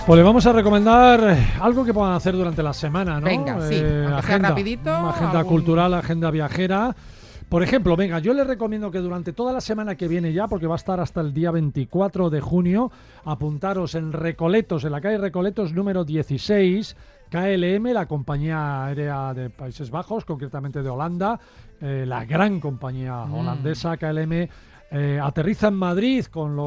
Pues le vamos a recomendar algo que puedan hacer durante la semana, ¿no? Venga, sí, aunque sea rapidito. Agenda cultural, agenda viajera. Por ejemplo, venga, yo les recomiendo que durante toda la semana que viene ya, porque va a estar hasta el día 24 de junio, apuntaros en Recoletos, en la calle Recoletos número 16, KLM, la compañía aérea de Países Bajos, concretamente de Holanda, la gran compañía holandesa KLM, aterriza en Madrid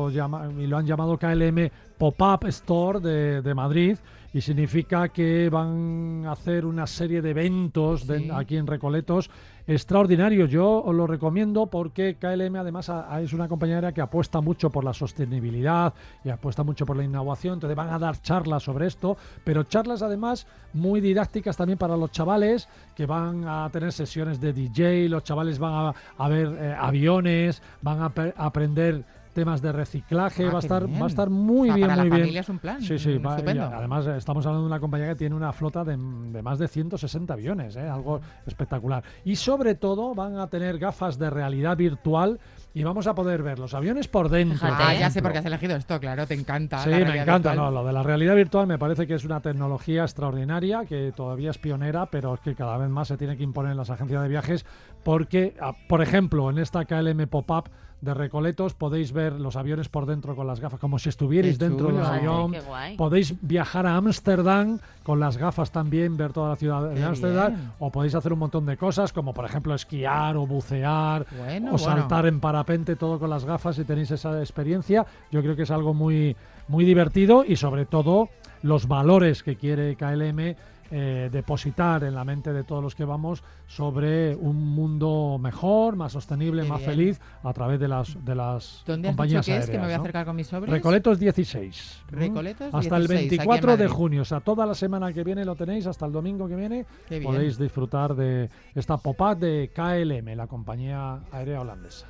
y lo han llamado KLM Pop-Up Store de Madrid, y significa que van a hacer una serie de eventos aquí en Recoletos extraordinarios. Yo os lo recomiendo porque KLM además es una compañía aérea que apuesta mucho por la sostenibilidad y apuesta mucho por la innovación, entonces van a dar charlas sobre esto, pero charlas además muy didácticas también para los chavales, que van a tener sesiones de DJ, los chavales van a ver aviones, van a aprender temas de reciclaje, va a estar muy bien, para muy la bien. Familia es un plan. Sí, estupendo. Además estamos hablando de una compañía que tiene una flota de más de 160 aviones, algo espectacular. Y sobre todo van a tener gafas de realidad virtual y vamos a poder ver los aviones por dentro. Ya sé por qué has elegido esto, claro, te encanta. Sí, me encanta. No, lo de la realidad virtual me parece que es una tecnología extraordinaria, que todavía es pionera, pero es que cada vez más se tiene que imponer en las agencias de viajes, porque, por ejemplo, en esta KLM Pop-Up de Recoletos podéis ver los aviones por dentro con las gafas, como si estuvierais dentro del avión. Podéis viajar a Ámsterdam con las gafas también, ver toda la ciudad de Ámsterdam, o podéis hacer un montón de cosas, como por ejemplo esquiar o bucear o saltar en parapente, todo con las gafas, si tenéis esa experiencia. Yo creo que es algo muy, muy divertido, y sobre todo los valores que quiere KLM depositar en la mente de todos los que vamos sobre un mundo mejor, más sostenible, más feliz, a través de las compañías aéreas. ¿Es que me voy a acercar con mis sobres? Recoletos 16. Recoletos hasta 16, el 24 de junio, o sea, toda la semana que viene lo tenéis, hasta el domingo que viene podéis disfrutar de esta pop-up de KLM, la compañía aérea holandesa.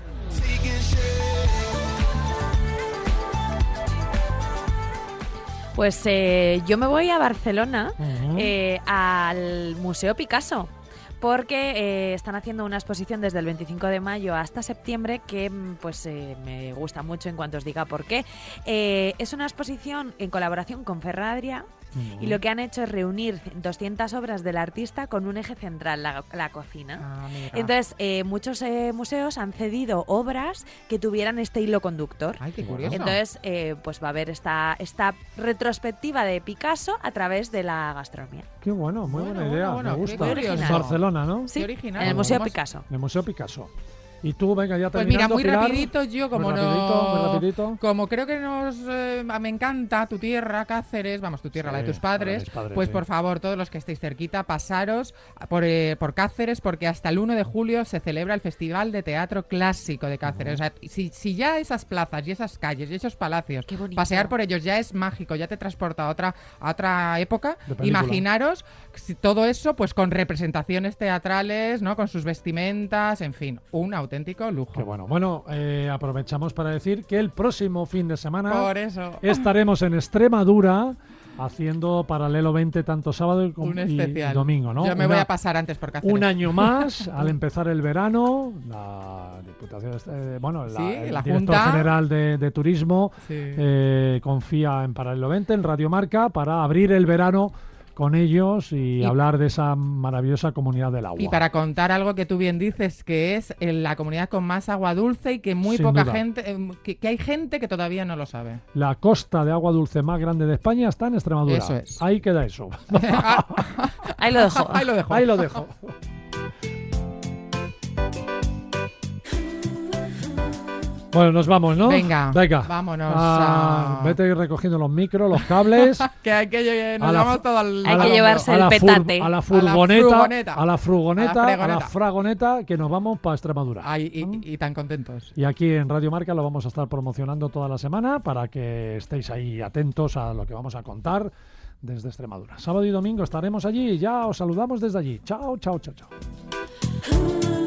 Pues yo me voy a Barcelona, al Museo Picasso, porque están haciendo una exposición desde el 25 de mayo hasta septiembre que me gusta mucho en cuanto os diga por qué. Es una exposición en colaboración con Ferradria, y lo que han hecho es reunir 200 obras del artista con un eje central, la cocina. Entonces, muchos museos han cedido obras que tuvieran este hilo conductor. Ay, qué curioso. Entonces, pues va a haber esta retrospectiva de Picasso a través de la gastronomía. Qué bueno, muy buena idea, me gusta. En Barcelona, ¿no? Sí, original. en el Museo Picasso. En el Museo Picasso. Y tú, venga, ya pues mira, muy Pilar. rapidito yo, como muy no... rapidito. Como creo que me encanta tu tierra, Cáceres, vamos, tu tierra, la de tus padres, pues por favor, todos los que estéis cerquita, pasaros por Cáceres, porque hasta el 1 de julio se celebra el Festival de Teatro Clásico de Cáceres. O sea, si ya esas plazas y esas calles y esos palacios, pasear por ellos ya es mágico, ya te transporta a otra época, imaginaros todo eso pues con representaciones teatrales, ¿no? Con sus vestimentas, en fin, un auténtico lujo. Qué bueno. Bueno, aprovechamos para decir que el próximo fin de semana por eso estaremos en Extremadura haciendo Paralelo 20 tanto sábado y domingo, ¿no? Yo me voy a pasar antes por Cáceres. Un año más, al empezar el verano, la Diputación, el director general de Turismo confía en Paralelo 20, en Radio Marca, para abrir el verano con ellos y hablar de esa maravillosa comunidad del agua. Y para contar algo que tú bien dices, que es la comunidad con más agua dulce y que muy Sin poca duda. gente, que hay gente que todavía no lo sabe. La costa de agua dulce más grande de España está en Extremadura. Eso es. Ahí queda eso. Ahí lo dejo. Ahí lo dejo. Bueno, nos vamos, ¿no? Venga. Vámonos. Vete recogiendo los micros, los cables. Que hay que nos vamos todo al... Hay que llevarse el petate. A la furgoneta, a la fragoneta, que nos vamos para Extremadura. Y tan contentos. Y aquí en Radio Marca lo vamos a estar promocionando toda la semana para que estéis ahí atentos a lo que vamos a contar desde Extremadura. Sábado y domingo estaremos allí y ya os saludamos desde allí. Chao, chao, chao, chao.